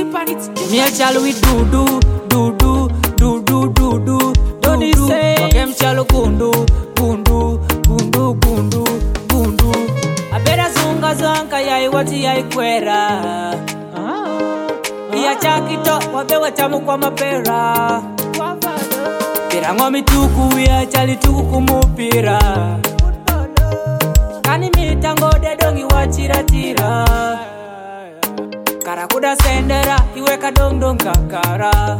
Me a chalo with do. Don't say Wakem chalo gundu. I better zunga zanka ya iwati ya ikwera. Iya chakito wabewa tamu kwa mapera. Pira ngomi tuku ya chali tuku kumupira. Kani mitango dedongi wachira. Karakuda sendera iweka dong kakara.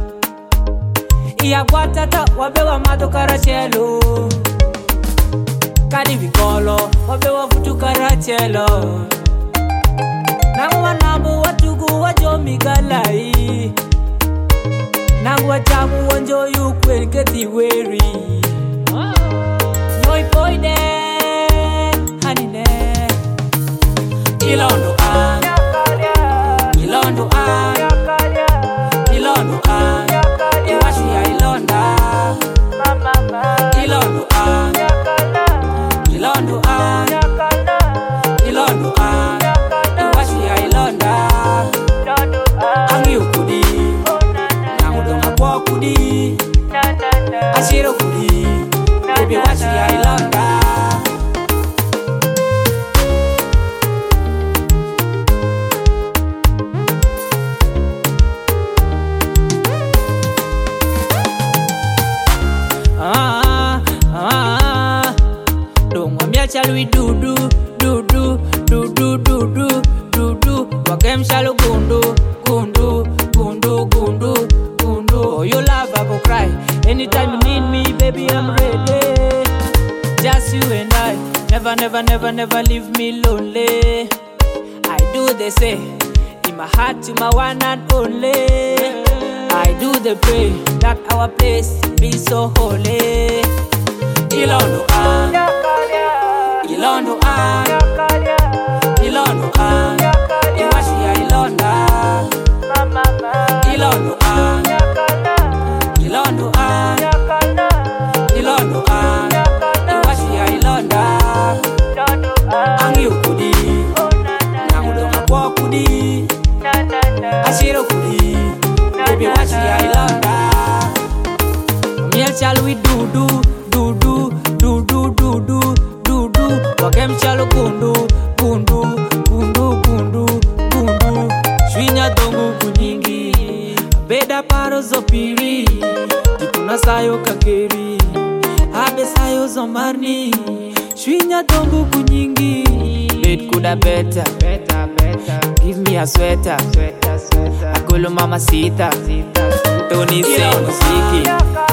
Iya guatata wabewa mato karachelo. Kani vikolo wabewa futu karachelo. Nangu wanamu watugu wajomi galai. Nangu wachamu wanjo yukwen keti weri. Noi poide hanine. Ilondo an Iwashi ya ilonda Ilondo an Iwashi ya ilonda Angi ukudi Nangudonga kwa kudi Ashiro kudi Baby washi ya ilonda Shall we do Wakem shall gundu. Oh, your love I go cry. Anytime you need me, baby, I'm ready. Just you and I, never leave me lonely. I do the say, in my heart to my one and only. I do the pray that our place be so holy. Ilondo an Iwashi ya ilonda Ilondo an Iwashi ya ilonda Angi ukudi Nangudonga kwa kudi Ashiro kudi Baby washi ya ilonda Miel chalo we do Wakem chalo gundu. Shwinya dongu kunyingi Beda paro zopiri Tipuna sayo kakeri Habe sayo zomarni Shwinya dongu kunyingi Bed kuda better Give me a sweater Akulu mama sita Tony say musiki